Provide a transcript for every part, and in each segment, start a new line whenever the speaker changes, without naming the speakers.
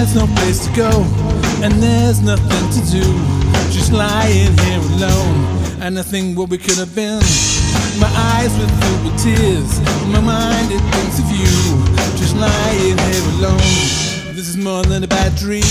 There's no place to go, and there's nothing to do. Just lying here alone, and I think what we could have been. My eyes were filled with tears, my mind it thinks of you. Just lying here alone, this is more than a bad dream.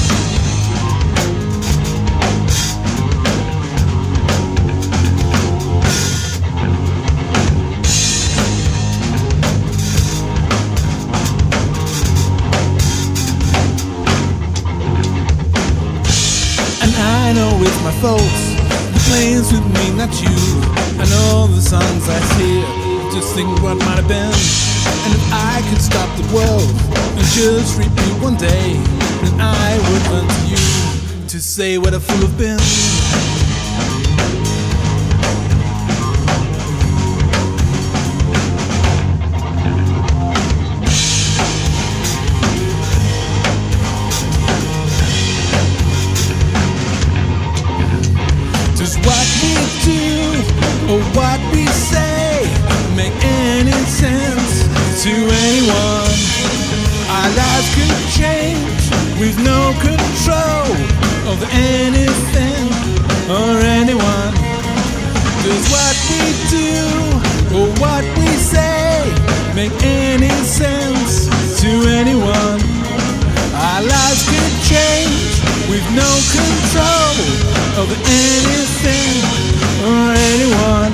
I know it's my fault, the plane's with me, not you. I know the songs I hear, just think what might have been. And if I could stop the world and just repeat one day, then I would run to you to say what a fool I've been. Does what we do or what we say make any sense to anyone? Our lives could change with no control over anything or anyone. Does what we do or what we say make any sense to anyone? Our lives could change with no control over anything or anyone.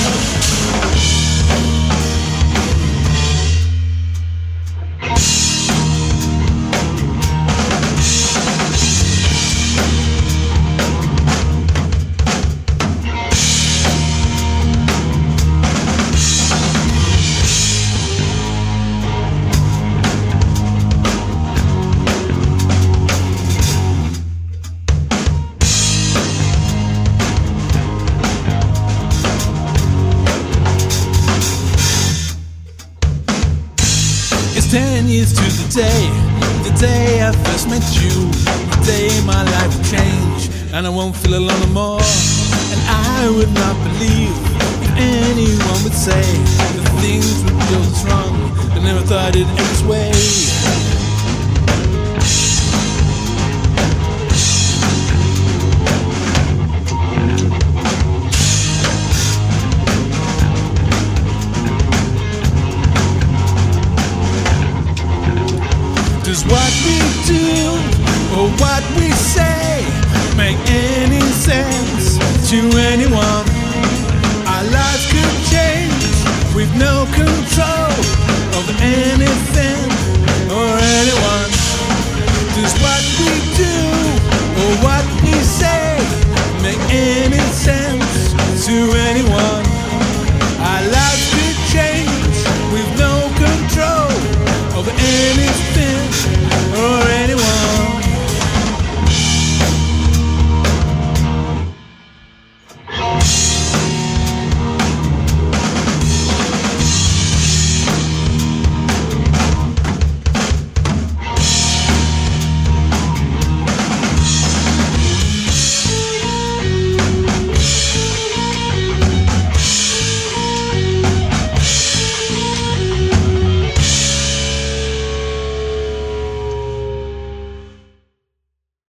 It's 10 years to the day I first met you, the day my life would change, and I won't feel alone no more. And I would not believe if anyone would say that things would go this wrong. I never thought it'd end this way. Does what we do or what we say make any sense to anyone?